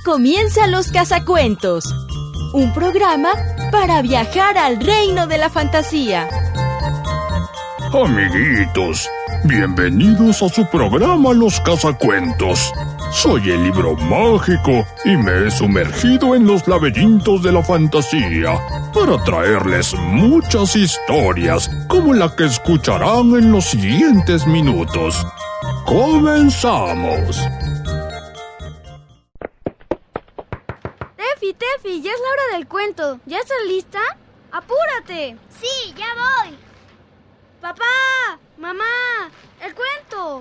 comienza Los Cazacuentos, un programa para viajar al reino de la fantasía. Amiguitos, bienvenidos a su programa Los Cazacuentos. Soy el libro mágico y me he sumergido en los laberintos de la fantasía para traerles muchas historias como la que escucharán en los siguientes minutos. ¡Comenzamos! Tefi, ya es la hora del cuento. ¿Ya estás lista? ¡Apúrate! Sí, ya voy. ¡Papá! ¡Mamá! ¡El cuento!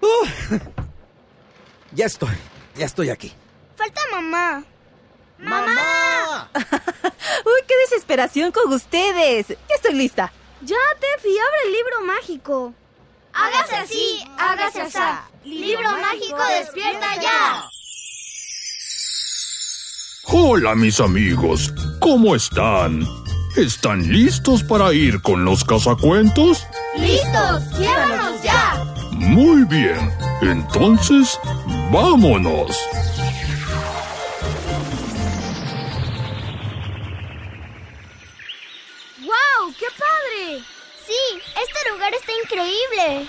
Ya estoy aquí. Falta mamá. ¡Mamá! ¡Uy, qué desesperación con ustedes! Ya estoy lista. Ya, Tefi, abre el libro mágico. Hágase así, hágase asá. Libro mágico despierta ya. Hola mis amigos, ¿cómo están? ¿Están listos para ir con los cazacuentos? ¡Listos! ¡Llévanos ya! Muy bien, entonces, ¡vámonos! ¡Guau! ¡Qué padre! Sí, este lugar está increíble.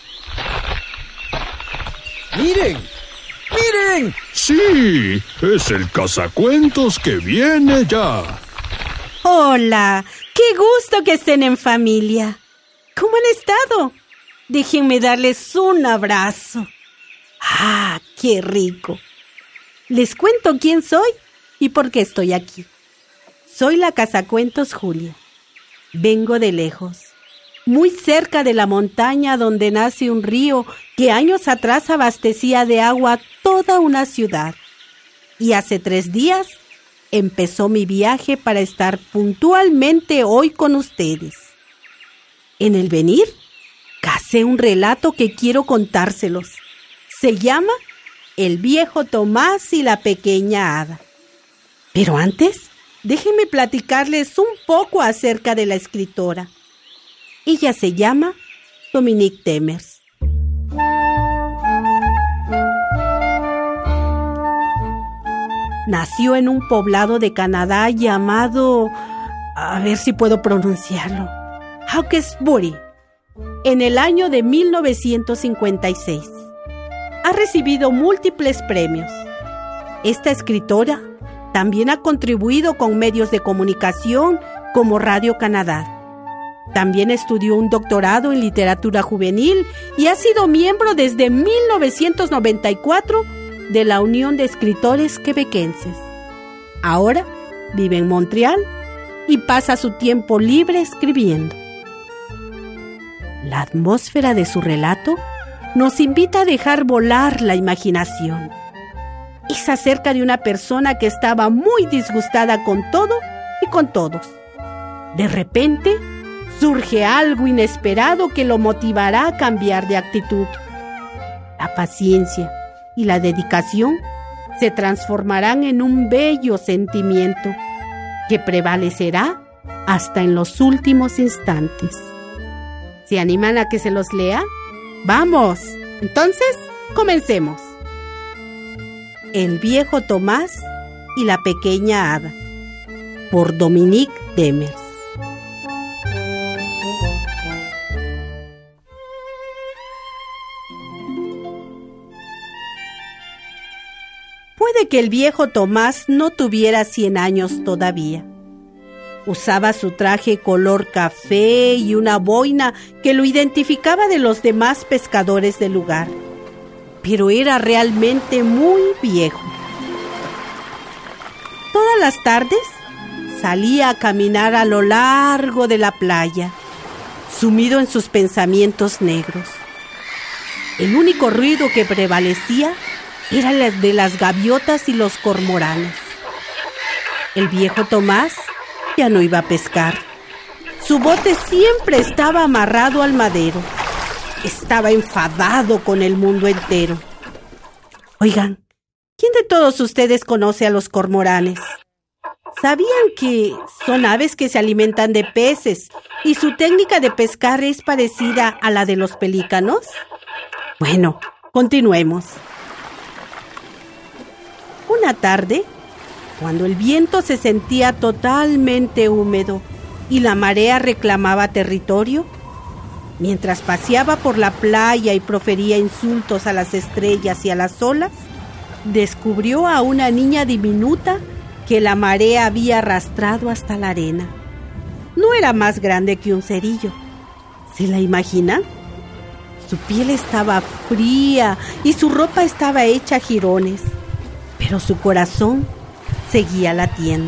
¡Miren! ¡Miren! ¡Sí! Es el cazacuentos que viene ya. ¡Hola! ¡Qué gusto que estén en familia! ¿Cómo han estado? Déjenme darles un abrazo. ¡Ah, qué rico! Les cuento quién soy y por qué estoy aquí. Soy la cazacuentos Julia. Vengo de lejos, muy cerca de la montaña donde nace un río que años atrás abastecía de agua a toda una ciudad. Y hace 3 días empezó mi viaje para estar puntualmente hoy con ustedes. En el venir, cacé un relato que quiero contárselos. Se llama El viejo Tomás y la pequeña hada. Pero antes, déjenme platicarles un poco acerca de la escritora. Ella se llama Dominique Demers. Nació en un poblado de Canadá llamado, a ver si puedo pronunciarlo, Hawkesbury, en el año de 1956. Ha recibido múltiples premios. Esta escritora también ha contribuido con medios de comunicación como Radio Canadá. También estudió un doctorado en literatura juvenil y ha sido miembro desde 1994 de la Unión de Escritores Quebequenses. Ahora vive en Montreal y pasa su tiempo libre escribiendo. La atmósfera de su relato nos invita a dejar volar la imaginación. Es acerca de una persona que estaba muy disgustada con todo y con todos. De repente, surge algo inesperado que lo motivará a cambiar de actitud. La paciencia y la dedicación se transformarán en un bello sentimiento que prevalecerá hasta en los últimos instantes. ¿Se animan a que se los lea? ¡Vamos! Entonces, comencemos. El viejo Tomás y la pequeña hada, por Dominique Demers. Puede que el viejo Tomás no tuviera 100 años todavía. Usaba su traje color café y una boina que lo identificaba de los demás pescadores del lugar. Pero era realmente muy viejo. Todas las tardes salía a caminar a lo largo de la playa, sumido en sus pensamientos negros. El único ruido que prevalecía era el de las gaviotas y los cormoranes. El viejo Tomás ya no iba a pescar. Su bote siempre estaba amarrado al madero. Estaba enfadado con el mundo entero. Oigan, ¿quién de todos ustedes conoce a los cormoranes? ¿Sabían que son aves que se alimentan de peces y su técnica de pescar es parecida a la de los pelícanos? Bueno, continuemos. Una tarde, cuando el viento se sentía totalmente húmedo y la marea reclamaba territorio, mientras paseaba por la playa y profería insultos a las estrellas y a las olas, descubrió a una niña diminuta que la marea había arrastrado hasta la arena. No era más grande que un cerillo. ¿Se la imagina? Su piel estaba fría y su ropa estaba hecha jirones, pero su corazón seguía latiendo.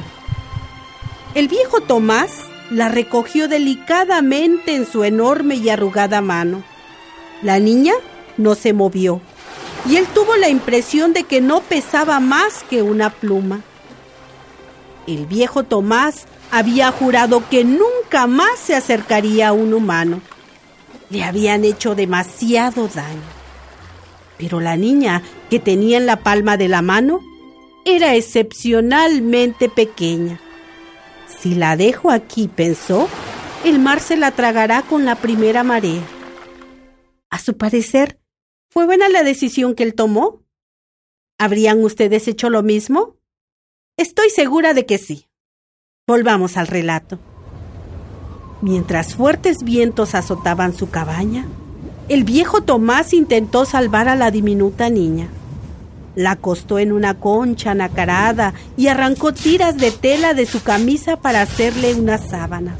El viejo Tomás la recogió delicadamente en su enorme y arrugada mano. La niña no se movió y él tuvo la impresión de que no pesaba más que una pluma. El viejo Tomás había jurado que nunca más se acercaría a un humano. Le habían hecho demasiado daño. Pero la niña que tenía en la palma de la mano era excepcionalmente pequeña. Si la dejo aquí, pensó, el mar se la tragará con la primera marea. A su parecer, ¿fue buena la decisión que él tomó? ¿Habrían ustedes hecho lo mismo? Estoy segura de que sí. Volvamos al relato. Mientras fuertes vientos azotaban su cabaña, el viejo Tomás intentó salvar a la diminuta niña. La acostó en una concha nacarada y arrancó tiras de tela de su camisa para hacerle unas sábanas.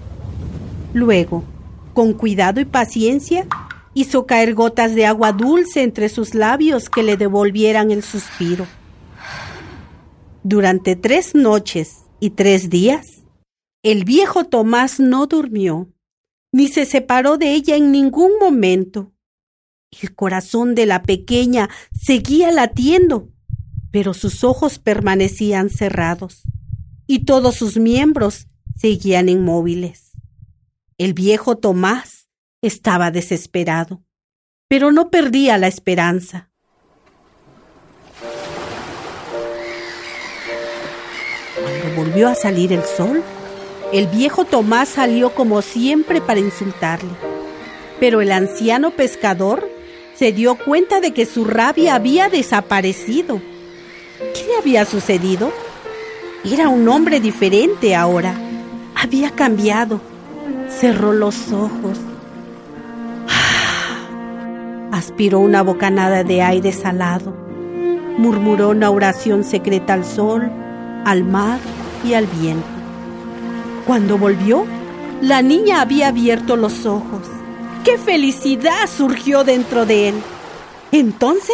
Luego, con cuidado y paciencia, hizo caer gotas de agua dulce entre sus labios que le devolvieran el suspiro. Durante 3 noches y 3 días, el viejo Tomás no durmió, ni se separó de ella en ningún momento. El corazón de la pequeña seguía latiendo, pero sus ojos permanecían cerrados y todos sus miembros seguían inmóviles. El viejo Tomás estaba desesperado, pero no perdía la esperanza. Cuando volvió a salir el sol, el viejo Tomás salió como siempre para insultarle, pero el anciano pescador se dio cuenta de que su rabia había desaparecido. ¿Qué le había sucedido? Era un hombre diferente ahora. Había cambiado. Cerró los ojos. Aspiró una bocanada de aire salado. Murmuró una oración secreta al sol, al mar y al viento. Cuando volvió, la niña había abierto los ojos. ¡Qué felicidad surgió dentro de él! Entonces,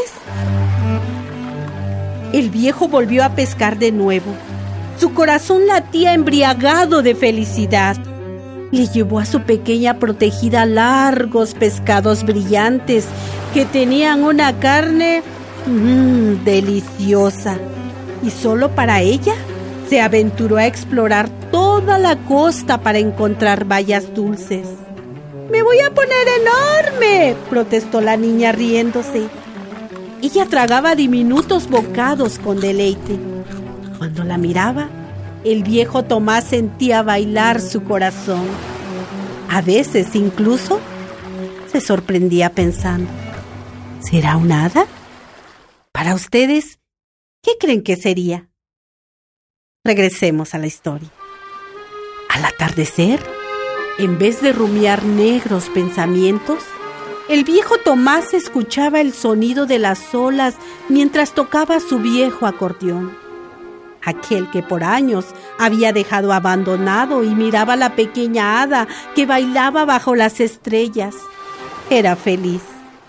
el viejo volvió a pescar de nuevo. Su corazón latía embriagado de felicidad. Le llevó a su pequeña protegida largos pescados brillantes que tenían una carne deliciosa. Y solo para ella se aventuró a explorar toda la costa para encontrar bayas dulces. ¡Me voy a poner enorme!, protestó la niña riéndose. Ella tragaba diminutos bocados con deleite. Cuando la miraba, el viejo Tomás sentía bailar su corazón. A veces incluso se sorprendía pensando, ¿será un hada? Para ustedes, ¿qué creen que sería? Regresemos a la historia. Al atardecer, en vez de rumiar negros pensamientos, el viejo Tomás escuchaba el sonido de las olas mientras tocaba su viejo acordeón. Aquel que por años había dejado abandonado y miraba a la pequeña hada que bailaba bajo las estrellas. Era feliz.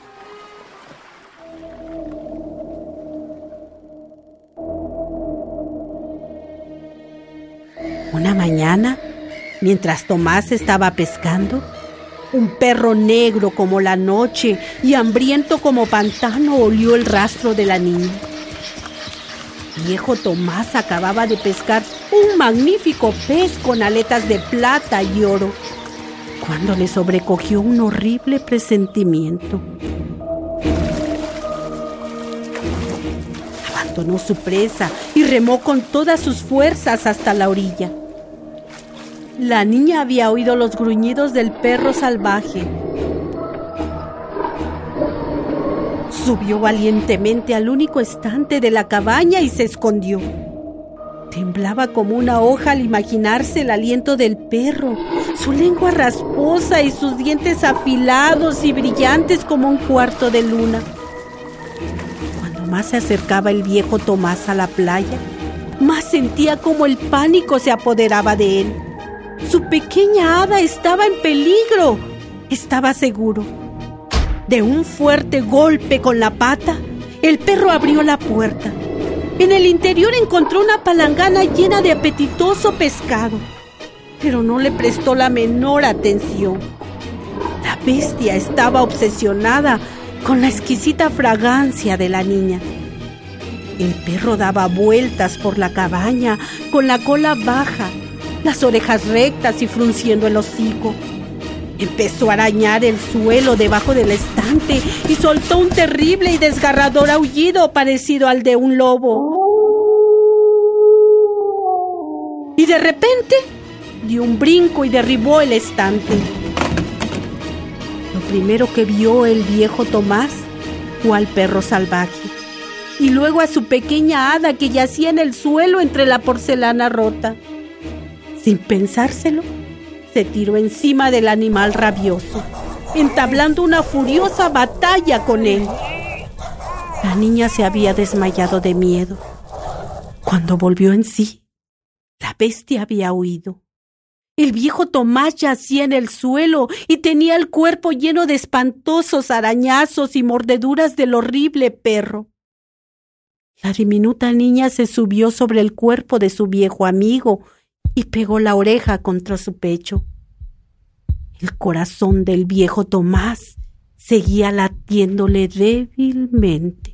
Una mañana, mientras Tomás estaba pescando, un perro negro como la noche y hambriento como pantano olió el rastro de la niña. Viejo Tomás acababa de pescar un magnífico pez con aletas de plata y oro, cuando le sobrecogió un horrible presentimiento. Abandonó su presa y remó con todas sus fuerzas hasta la orilla. La niña había oído los gruñidos del perro salvaje. Subió valientemente al único estante de la cabaña y se escondió. Temblaba como una hoja al imaginarse el aliento del perro, su lengua rasposa y sus dientes afilados y brillantes como un cuarto de luna. Cuando más se acercaba el viejo Tomás a la playa, más sentía como el pánico se apoderaba de él. Su pequeña hada estaba en peligro, estaba seguro. De un fuerte golpe con la pata, el perro abrió la puerta. En el interior encontró una palangana llena de apetitoso pescado, pero no le prestó la menor atención. La bestia estaba obsesionada con la exquisita fragancia de la niña. El perro daba vueltas por la cabaña con la cola baja, las orejas rectas y frunciendo el hocico. Empezó a arañar el suelo debajo del estante y soltó un terrible y desgarrador aullido parecido al de un lobo. Y de repente dio un brinco y derribó el estante. Lo primero que vio el viejo Tomás fue al perro salvaje y luego a su pequeña hada que yacía en el suelo entre la porcelana rota. Sin pensárselo, se tiró encima del animal rabioso, entablando una furiosa batalla con él. La niña se había desmayado de miedo. Cuando volvió en sí, la bestia había huido. El viejo Tomás yacía en el suelo y tenía el cuerpo lleno de espantosos arañazos y mordeduras del horrible perro. La diminuta niña se subió sobre el cuerpo de su viejo amigo y pegó la oreja contra su pecho. El corazón del viejo Tomás seguía latiéndole débilmente.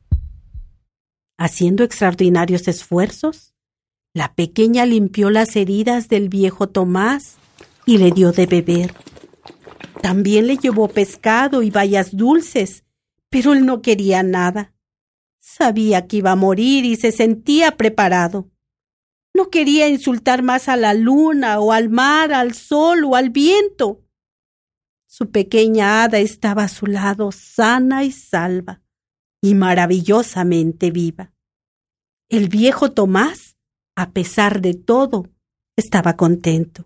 Haciendo extraordinarios esfuerzos, la pequeña limpió las heridas del viejo Tomás y le dio de beber. También le llevó pescado y bayas dulces, pero él no quería nada. Sabía que iba a morir y se sentía preparado. No quería insultar más a la luna o al mar, al sol o al viento. Su pequeña hada estaba a su lado, sana y salva, y maravillosamente viva. El viejo Tomás, a pesar de todo, estaba contento.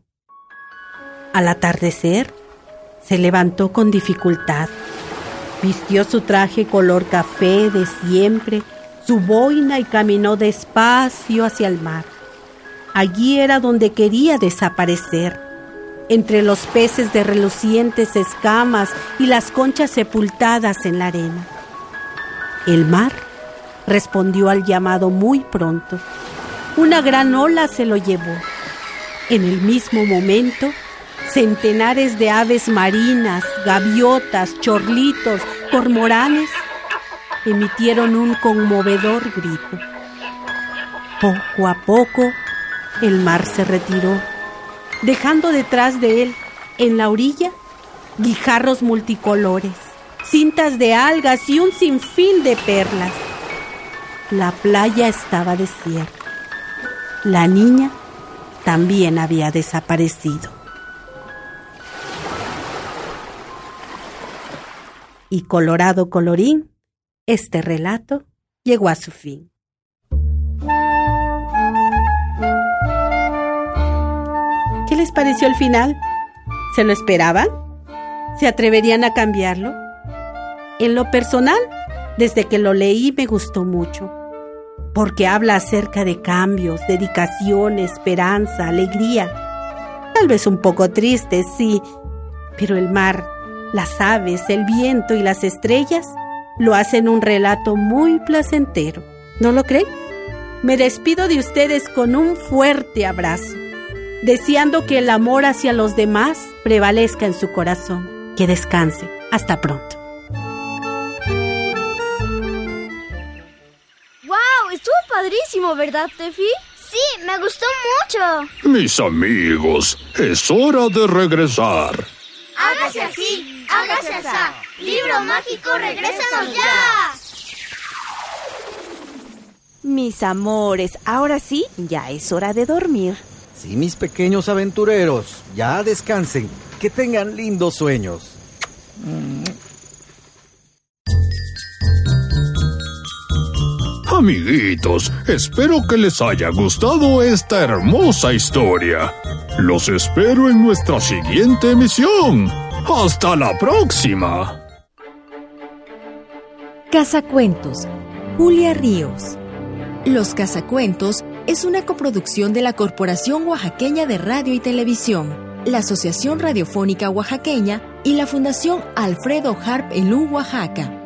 Al atardecer, se levantó con dificultad. Vistió su traje color café de siempre, su boina y caminó despacio hacia el mar. Allí era donde quería desaparecer, entre los peces de relucientes escamas y las conchas sepultadas en la arena. El mar respondió al llamado muy pronto. Una gran ola se lo llevó. En el mismo momento, centenares de aves marinas, gaviotas, chorlitos, cormoranes emitieron un conmovedor grito. Poco a poco, el mar se retiró, dejando detrás de él, en la orilla, guijarros multicolores, cintas de algas y un sinfín de perlas. La playa estaba desierta. La niña también había desaparecido. Y colorado colorín, este relato llegó a su fin. ¿Qué les pareció el final? ¿Se lo esperaban? ¿Se atreverían a cambiarlo? En lo personal, desde que lo leí me gustó mucho, porque habla acerca de cambios, dedicación, esperanza, alegría. Tal vez un poco triste, sí, pero el mar, las aves, el viento y las estrellas lo hacen un relato muy placentero. ¿No lo creen? Me despido de ustedes con un fuerte abrazo, deseando que el amor hacia los demás prevalezca en su corazón. Que descanse. Hasta pronto. ¡Wow! Estuvo padrísimo, ¿verdad, Tefi? Sí, me gustó mucho. Mis amigos, es hora de regresar. Hágase así, hágase asá. Libro mágico, regrésanos ya. Mis amores, ahora sí, ya es hora de dormir. Sí, mis pequeños aventureros, ya descansen, que tengan lindos sueños. Amiguitos, espero que les haya gustado esta hermosa historia. Los espero en nuestra siguiente emisión. ¡Hasta la próxima! Casacuentos, Julia Ríos. Los Casacuentos es una coproducción de la Corporación Oaxaqueña de Radio y Televisión, la Asociación Radiofónica Oaxaqueña y la Fundación Alfredo Harp Elú, Oaxaca.